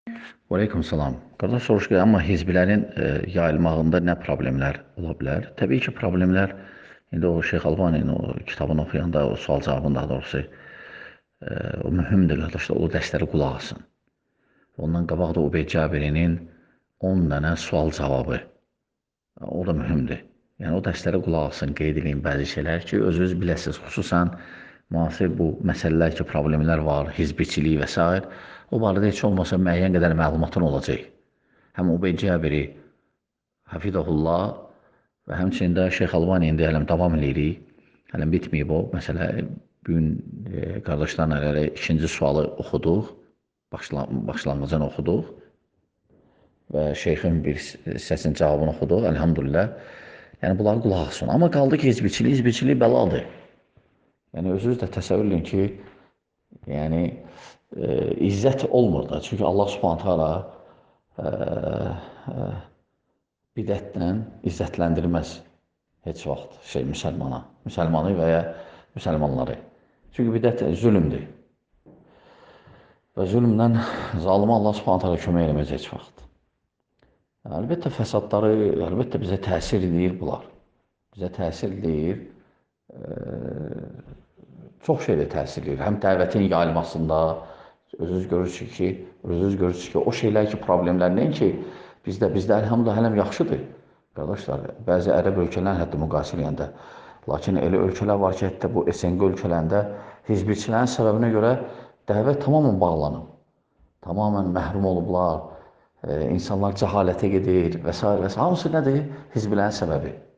Aleyküm salam. Qardaş soruş ki, amma hizbilərin yayılmağında nə problemlər ola bilər? Təbii ki, problemlər, indi o Şeyx Albaninin o kitabını oxuyanda, o sual cavabını daha doğrusu, o mühümdür qardaşlar, o dərsləri qulaq asın. Ondan qabaq da Ubey Cabirinin 10 dənə sual cavabı, o da mühümdür. Yəni, o dərslərə qulaq asın, qeyd edin bəzi şeylər ki, özünüz biləsiniz, xüsusən müasir bu məsələlər ki, problemlər var, hizbiçilik və s. O barədə heç olmasa müəyyən qədər məlumatın olacaq. Həm Ubey Cabiri, Hafidəhullah və həmçinin də Şeyx Albani indi hələm davam edirik. Hələm bitməyib o məsələ. Bugün qardaşlarla elə ikinci sualı oxuduq, başlanğıcını oxuduq və şeyxin bir hissəsinin cavabını oxuduq, əlhamdülillah. Yəni, bunları qulaq asın. Amma qaldı ki, hizbiçilik bəladır. Yəni, özünüz də təsəvvür edin ki, yəni, izzət olmur da. Çünki Allah Subhanahu taala bidətlə izzətləndirməz heç vaxt müsəlmanı və ya müsəlmanları. Çünki bidət zülmdür. Və zülmlə zalimə Allah Subhanahu taala kömək eləməz heç vaxt. Əlbəttə fəsadları, əlbəttə bizə təsir edir bunlar. Bizə təsir edir, çox şeylə təsir edir. Həm dəvətin yayılmasında, özünüz görürsünüz ki, o şeylər ki, problemlər nəinki bizdə əlhamdülillah hələm yaxşıdır. Qardaşlar, bəzi ərəb ölkələrin hətta müqayisə edəndə, lakin elə ölkələr var ki, hətta bu SNG ölkələrində hizbiçilərin səbəbinə görə dəvət tamamən bağlanıb, tamamən məhrum olublar, insanlar cəhalətə gedir və s. Hamısı nədir? Hizbilərin səbəbi.